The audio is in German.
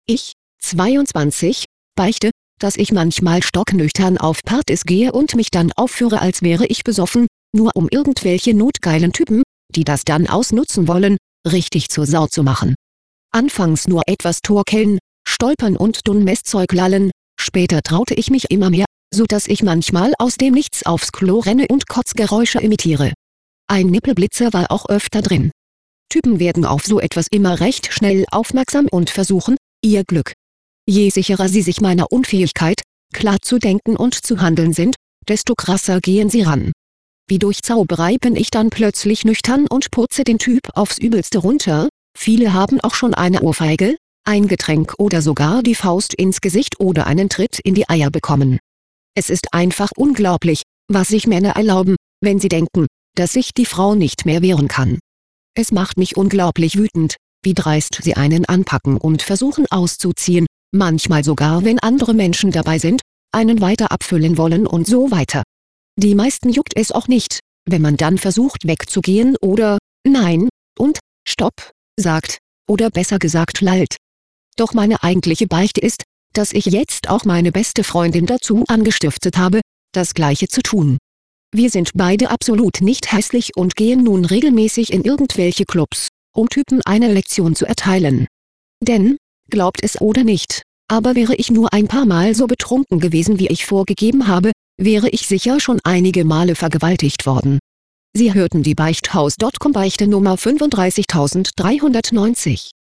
Ich, 22, beichte, dass ich manchmal stocknüchtern auf Partys gehe und mich dann aufführe, als wäre ich besoffen, nur um irgendwelche notgeilen Typen, die das dann ausnutzen wollen, richtig zur Sau zu machen. Anfangs nur etwas torkeln, stolpern und dummes Zeug lallen, später traute ich mich immer mehr, so dass ich manchmal aus dem Nichts aufs Klo renne und Kotzgeräusche imitiere. Ein Nippelblitzer war auch öfter drin. Typen werden auf so etwas immer recht schnell aufmerksam und versuchen, ihr Glück. Je sicherer sie sich meiner Unfähigkeit, klar zu denken und zu handeln sind, desto krasser gehen sie ran. Wie durch Zauberei bin ich dann plötzlich nüchtern und putze den Typ aufs Übelste runter. Viele haben auch schon eine Ohrfeige, ein Getränk oder sogar die Faust ins Gesicht oder einen Tritt in die Eier bekommen. Es ist einfach unglaublich, was sich Männer erlauben, wenn sie denken, dass sich die Frau nicht mehr wehren kann. Es macht mich unglaublich wütend, wie dreist sie einen anpacken und versuchen auszuziehen, manchmal sogar wenn andere Menschen dabei sind, einen weiter abfüllen wollen und so weiter. Die meisten juckt es auch nicht, wenn man dann versucht wegzugehen oder Nein und Stopp sagt, oder besser gesagt lallt. Doch meine eigentliche Beichte ist, dass ich jetzt auch meine beste Freundin dazu angestiftet habe, das Gleiche zu tun. Wir sind beide absolut nicht hässlich und gehen nun regelmäßig in irgendwelche Clubs, um Typen eine Lektion zu erteilen. Denn, glaubt es oder nicht, aber wäre ich nur ein paar Mal so betrunken gewesen, wie ich vorgegeben habe, wäre ich sicher schon einige Male vergewaltigt worden. Sie hörten die Beichthaus.com Beichte Nummer 35390.